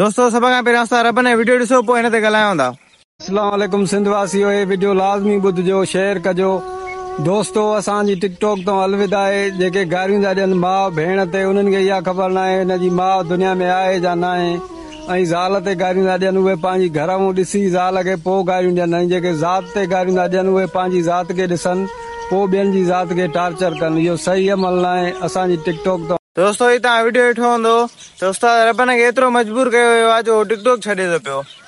दोस्तों सभ खां पहिरियों असां रब ने वीडियो ॾिसो पोइ हिन ते ॻाल्हायूं था। अस्सलाम वालेकुम सिंध वासियो, ये वीडियो लाज़मी ॿुधिजो, शेयर कजो। दोस्तों असांजी टिकटॉक तो अलविदा आहे। जेके गारियूं था ॾियनि माउ भेण ते, उन्हनि खे इहा ख़बर न आहे हिन जी माउ दुनिया में आहे या न आहे। ऐं ज़ाल ते गारियूं था ॾियनि, उहे पंहिंजी घर मां ॾिसी ज़ाल खे पोइ गारियूं ॾियनि। ऐं जेके ज़ात ते गारियूं था ॾियनि, उहे पंहिंजी ज़ात खे ॾिसनि पोइ ॿियनि जी ज़ात खे टार्चर कनि। इहो सही अमल न आहे असांजी टिकटॉक तो। दोस्तों ही तव्हां वीडियो ॾिठो हूंदो त उस्ताद रब ने एतिरो मजबूर कयो वियो आहे जो टिकटॉक छॾे थो पियो।